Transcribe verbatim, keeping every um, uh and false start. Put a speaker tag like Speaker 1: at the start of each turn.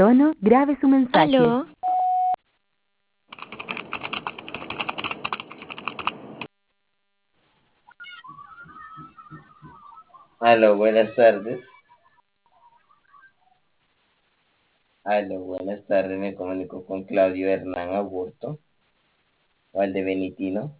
Speaker 1: tono, grabe su mensaje.
Speaker 2: Aló,
Speaker 3: Aló, buenas tardes. Aló, buenas tardes. Me comunico con Claudio Hernán Aburto, Valdebenitino.